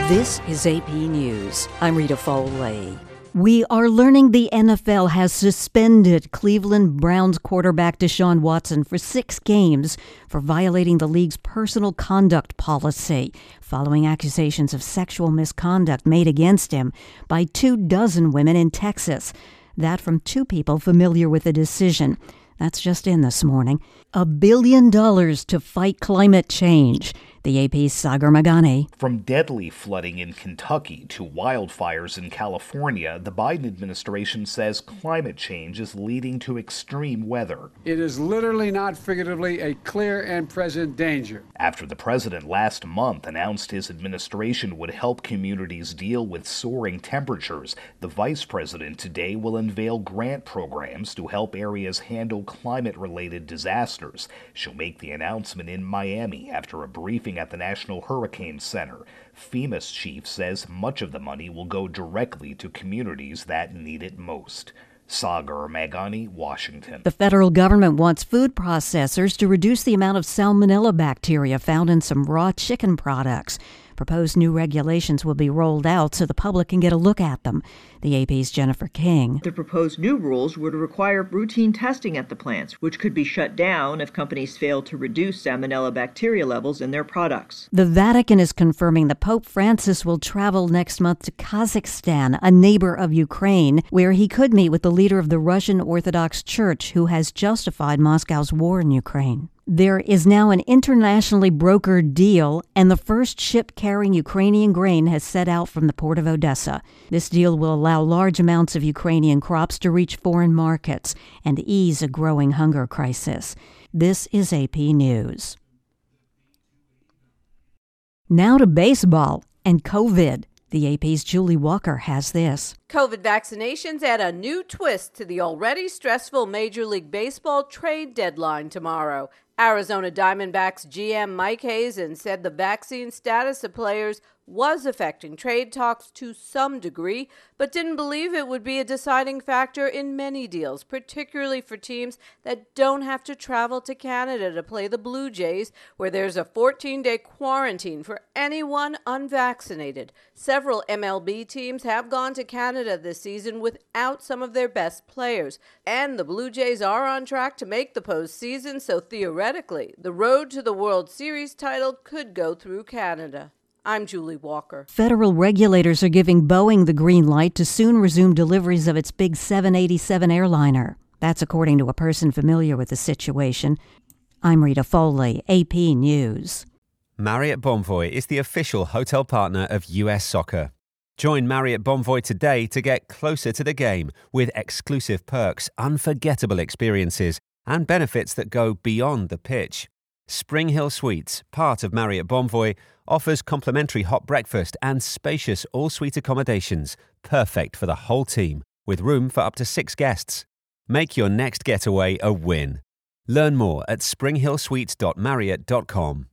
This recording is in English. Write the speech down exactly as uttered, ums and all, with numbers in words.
This is A P News. I'm Rita Foley. We are learning the N F L has suspended Cleveland Browns quarterback Deshaun Watson for six games for violating the league's personal conduct policy, following accusations of sexual misconduct made against him by two dozen women in Texas. That from two people familiar with the decision. That's just in this morning. A billion dollars to fight climate change. The A P's Sagar Meghani. From deadly flooding in Kentucky to wildfires in California, the Biden administration says climate change is leading to extreme weather. It is literally, not figuratively, a clear and present danger. After the president last month announced his administration would help communities deal with soaring temperatures, the vice president today will unveil grant programs to help areas handle climate-related disasters. She'll make the announcement in Miami after a briefing at the National Hurricane Center. FEMA's chief says much of the money will go directly to communities that need it most. Sagar Meghani, Washington. The federal government wants food processors to reduce the amount of salmonella bacteria found in some raw chicken products. Proposed new regulations will be rolled out so the public can get a look at them. The A P's Jennifer King. The proposed new rules would require routine testing at the plants, which could be shut down if companies fail to reduce salmonella bacteria levels in their products. The Vatican is confirming that Pope Francis will travel next month to Kazakhstan, a neighbor of Ukraine, where he could meet with the leader of the Russian Orthodox Church, who has justified Moscow's war in Ukraine. There is now an internationally brokered deal, and the first ship carrying Ukrainian grain has set out from the port of Odessa. This deal will allow large amounts of Ukrainian crops to reach foreign markets and ease a growing hunger crisis. This is A P News. Now to baseball and COVID. The A P's Julie Walker has this. COVID vaccinations add a new twist to the already stressful Major League Baseball trade deadline tomorrow. Arizona Diamondbacks G M Mike Hazen said the vaccine status of players was affecting trade talks to some degree, but didn't believe it would be a deciding factor in many deals, particularly for teams that don't have to travel to Canada to play the Blue Jays, where there's a fourteen-day quarantine for anyone unvaccinated. Several M L B teams have gone to Canada this season without some of their best players, and the Blue Jays are on track to make the postseason, so theoretically, the road to the World Series title could go through Canada. I'm Julie Walker. Federal regulators are giving Boeing the green light to soon resume deliveries of its big seven eighty-seven airliner. That's according to a person familiar with the situation. I'm Rita Foley, A P News. Marriott Bonvoy is the official hotel partner of U S Soccer. Join Marriott Bonvoy today to get closer to the game with exclusive perks, unforgettable experiences, and benefits that go beyond the pitch. Spring Hill Suites, part of Marriott Bonvoy, offers complimentary hot breakfast and spacious all-suite accommodations, perfect for the whole team, with room for up to six guests. Make your next getaway a win. Learn more at spring hill suites dot marriott dot com.